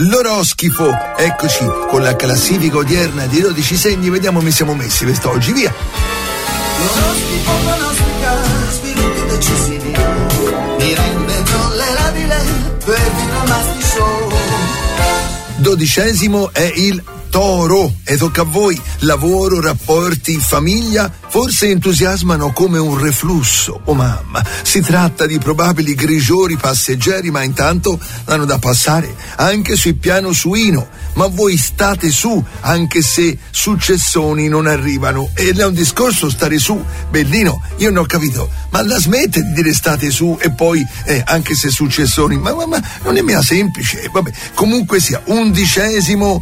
l'oroscifo. Eccoci con la classifica odierna di 12 segni, vediamo come siamo messi quest'oggi, via. L'oroscopo pronostica sviluppi decisivi, mi rende tollerabile per filmati show. 12° è il Toro e tocca a voi. Lavoro, rapporti, famiglia forse entusiasmano come un reflusso. Oh mamma, si tratta di probabili grigiori passeggeri, ma intanto hanno da passare anche sul piano suino. Ma voi state su, anche se successoni non arrivano. Ed è un discorso stare su, bellino, io non ho capito, ma la smette di dire state su e poi anche se successoni, ma non è mica semplice. Vabbè, comunque sia, 11°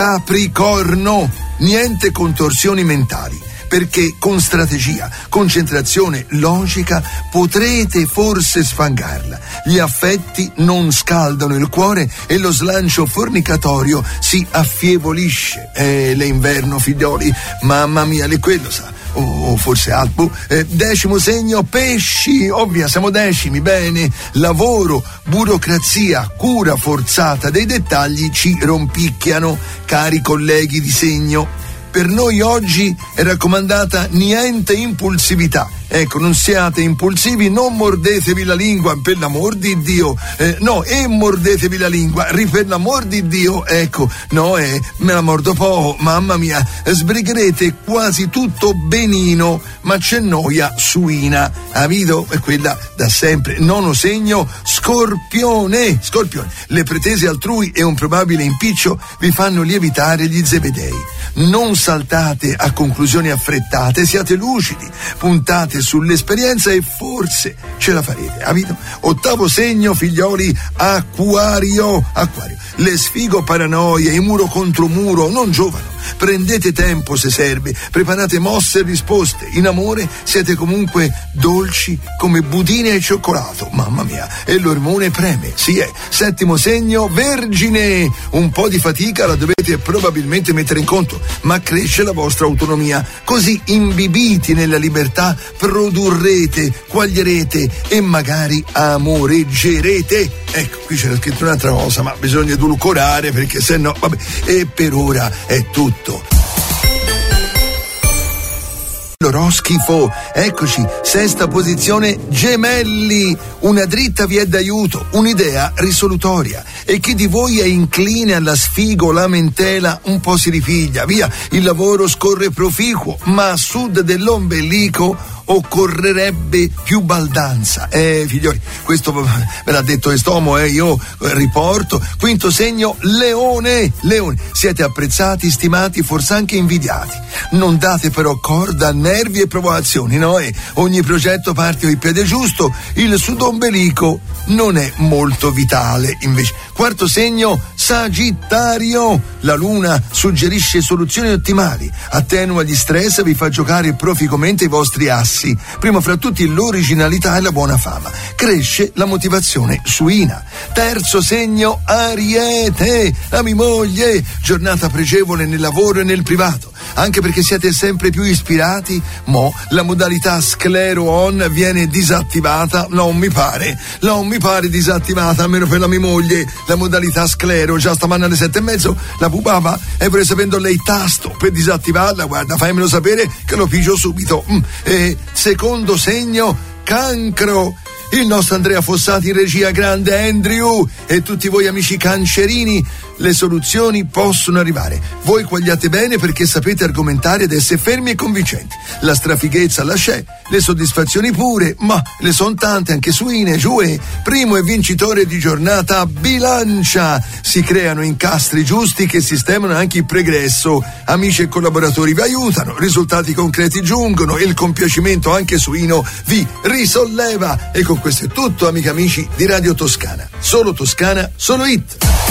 Capricorno, niente contorsioni mentali, perché con strategia, concentrazione, logica potrete forse sfangarla. Gli affetti non scaldano il cuore e lo slancio fornicatorio si affievolisce. L'inverno, figlioli, mamma mia, quello sa. O forse altro. 10° segno, pesci, ovvia, siamo 10, bene. Lavoro, burocrazia, cura forzata dei dettagli ci rompicchiano, cari colleghi di segno. Per noi oggi è raccomandata niente impulsività. Ecco, non siate impulsivi, non mordetevi la lingua, per l'amor di Dio. Mordetevi la lingua, per l'amor di Dio. Ecco, me la mordo poco, mamma mia. Sbrigherete quasi tutto benino, ma c'è noia suina. Avito? È quella da sempre. 9° segno, Scorpione. Le pretese altrui e un probabile impiccio vi fanno lievitare gli zebedei. Non saltate a conclusioni affrettate, siate lucidi, puntate sull'esperienza e forse ce la farete, capito? 8° segno, figlioli, Acquario. Le sfigo paranoie, i muro contro muro non giovano. Prendete tempo se serve, preparate mosse e risposte. In amore siete comunque dolci come budine e cioccolato, mamma mia, e l'ormone preme, sì è. 7° segno, Vergine. Un po' di fatica la dovete probabilmente mettere in conto, ma cresce la vostra autonomia. Così, imbibiti nella libertà, produrrete, quaglierete e magari amoreggerete. Ecco, qui c'era scritto un'altra cosa, ma bisogna edulcorare perché se no, vabbè. E per ora è tutto. L'oroscifo, eccoci, 6ª posizione, Gemelli. Una dritta vi è d'aiuto, un'idea risolutoria, e chi di voi è incline alla sfigo, lamentela, un po' si ripiglia, via. Il lavoro scorre proficuo, ma a sud dell'ombelico occorrerebbe più baldanza. Figlioli, questo me l'ha detto quest'uomo, io riporto. 5° segno, Leone. Siete apprezzati, stimati, forse anche invidiati. Non date però corda a nervi e provocazioni, no? Ogni progetto parte il piede giusto, il sudombelico non è molto vitale, invece. 4° segno, Sagittario. La luna suggerisce soluzioni ottimali, attenua gli stress, vi fa giocare proficuamente i vostri assi, primo fra tutti l'originalità e la buona fama. Cresce la motivazione suina. 3° segno, Ariete. La mia moglie, giornata pregevole nel lavoro e nel privato, anche perché siete sempre più ispirati. La modalità sclero on viene disattivata, non mi pare disattivata, almeno per la mia moglie, la modalità sclero. Già stamattina alle 7:30 la pupava e vorrei sapendo lei tasto per disattivarla, guarda, fammelo sapere che lo pigio subito. 2° segno, Cancro. Il nostro Andrea Fossati in regia, grande Andrew, e tutti voi amici cancerini, le soluzioni possono arrivare. Voi quagliate bene perché sapete argomentare ed essere fermi e convincenti. La strafighezza la c'è, le soddisfazioni pure, ma le son tante anche suine, giue. Primo e vincitore di giornata, Bilancia. Si creano incastri giusti che sistemano anche il pregresso. Amici e collaboratori vi aiutano, risultati concreti giungono e il compiacimento anche suino vi risolleva. E con questo è tutto, amiche e amici di Radio Toscana. Solo Toscana, solo hit.